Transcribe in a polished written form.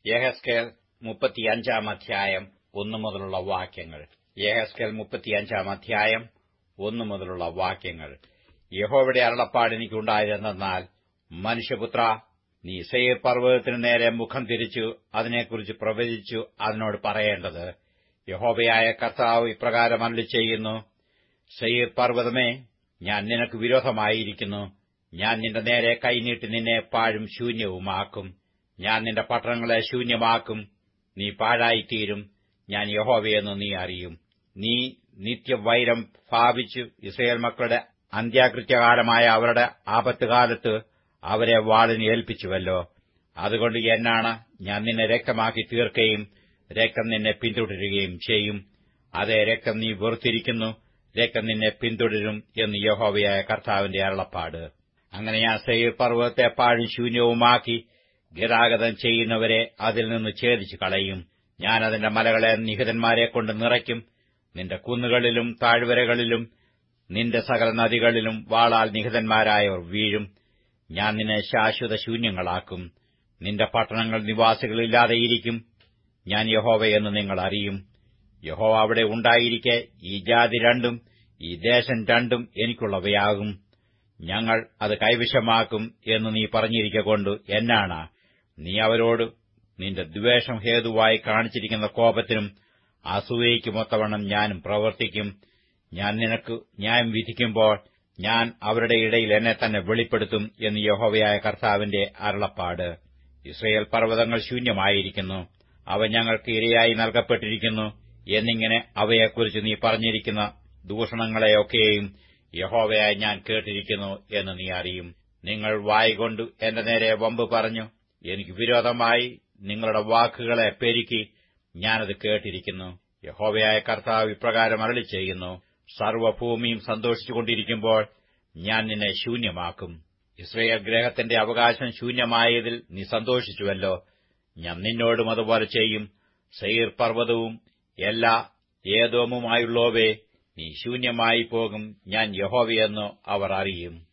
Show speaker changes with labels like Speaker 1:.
Speaker 1: യെഹെസ്കേൽ 35 അധ്യായം 1 മുതലുള്ള വാക്യങ്ങൾ. യെഹെസ്കേൽ 35 അധ്യായം 1 മുതലുള്ള വാക്യങ്ങൾ. യഹോവയുടെ അരുളപ്പാട് എനിക്കുണ്ടായതെന്നാൽ, മനുഷ്യപുത്രാ, നീ സെയീർ പർവ്വതത്തിനു നേരെ മുഖം തിരിച്ചു അതിനെക്കുറിച്ച് പ്രവചിച്ചു അതിനോട് പറയേണ്ടത്, യഹോവയായ കർത്താവ് ഇപ്രകാരം അരുളിച്ചെയ്യുന്നു: സെയീർ പർവ്വതമേ, ഞാൻ നിനക്ക് വിരോധമായിരിക്കുന്നു. ഞാൻ നിന്റെ നേരെ കൈനീട്ടി നിന്നെ പാഴും ശൂന്യവുമാക്കും. ഞാൻ നിന്റെ പട്ടണങ്ങളെ ശൂന്യമാക്കും. നീ പാഴായിത്തീരും. ഞാൻ യഹോവയെന്ന് നീ അറിയും. നീ നിത്യവൈരം ഭാവിച്ചു യിസ്രായേൽ മക്കളുടെ അന്ത്യാകൃത്യകാലമായ അവരുടെ ആപത്തുകാലത്ത് അവരെ വാളിന് ഏൽപ്പിച്ചുവല്ലോ. അതുകൊണ്ട് എന്നാണ് ഞാൻ നിന്നെ രക്തമാക്കി തീർക്കുകയും രക്തം നിന്നെ പിന്തുടരുകയും ചെയ്യും. അതേ, രക്തം നീ വെറുത്തിരിക്കുന്നു, രക്തം നിന്നെ പിന്തുടരും എന്ന് യഹോവയായ കർത്താവിന്റെ അരുളപ്പാട്. അങ്ങനെ ഞാൻ സെയീർ പർവ്വതത്തെ പാഴും ശൂന്യവുമാക്കി ഗതാഗതം ചെയ്യുന്നവരെ അതിൽ നിന്ന് ഛേദിച്ചു കളയും. ഞാൻ അതിന്റെ മലകളെ നിഹതന്മാരെക്കൊണ്ട് നിറയ്ക്കും. നിന്റെ കുന്നുകളിലും താഴ്വരകളിലും നിന്റെ സകല നദികളിലും വാളാൽ നിഹതന്മാരായവർ വീഴും. ഞാൻ നിന്നെ ശാശ്വത ശൂന്യങ്ങളാക്കും. നിന്റെ പട്ടണങ്ങൾ നിവാസികളില്ലാതെയിരിക്കും. ഞാൻ യഹോവയെന്ന് നിങ്ങൾ അറിയും. യഹോവ അവിടെ ഉണ്ടായിരിക്കെ ഈ ജാതി രണ്ടും ഈ ദേശം രണ്ടും എനിക്കുള്ളവയാകും. ഞങ്ങൾ അത് കൈവശമാക്കും എന്ന് നീ പറഞ്ഞിരിക്കൊണ്ട് എന്നാണ് നീ അവരോട് നിന്റെ ദ്വേഷം ഹേതുവായി കാണിച്ചിരിക്കുന്ന കോപത്തിനും അസൂയയ്ക്കും ഒത്തവണ്ണം ഞാനും പ്രവർത്തിക്കും. ഞാൻ നിനക്ക് ന്യായം വിധിക്കുമ്പോൾ ഞാൻ അവരുടെ ഇടയിൽ എന്നെ തന്നെ വെളിപ്പെടുത്തും എന്ന് യഹോവയായ കർത്താവിന്റെ അരുളപ്പാട്. യിസ്രായേൽ പർവ്വതങ്ങൾ ശൂന്യമായിരിക്കുന്നു, അവ ഞങ്ങൾക്ക് ഇരയായി നൽകപ്പെട്ടിരിക്കുന്നു എന്നിങ്ങനെ അവയെക്കുറിച്ച് നീ പറഞ്ഞിരിക്കുന്ന ദൂഷണങ്ങളെയൊക്കെയും യഹോവയായി ഞാൻ കേട്ടിരിക്കുന്നു എന്ന് നീ അറിയും. നിങ്ങൾ വായ്കൊണ്ട് എന്റെ നേരെ വമ്പ് പറഞ്ഞു എനിക്ക് വിരോധമായി നിങ്ങളുടെ വാക്കുകളെ പെരുക്കി ഞാനത് കേട്ടിരിക്കുന്നു. യഹോവയായ കർത്താവ് ഇപ്രകാരം അരുളിച്ചെയ്യുന്നു: സർവ്വഭൂമിയും സന്തോഷിച്ചുകൊണ്ടിരിക്കുമ്പോൾ ഞാൻ നിന്നെ ശൂന്യമാക്കും. യിസ്രായേൽ ഗൃഹത്തിന്റെ അവകാശം ശൂന്യമായതിൽ നീ സന്തോഷിച്ചുവല്ലോ. ഞാൻ നിന്നോടും അതുപോലെ ചെയ്യും. സെയീർ പർവ്വതവും എല്ലാ ഏദോമുമായുള്ളോവേ, നീ ശൂന്യമായി പോകും. ഞാൻ യഹോവയെന്ന് അവർ അറിയും.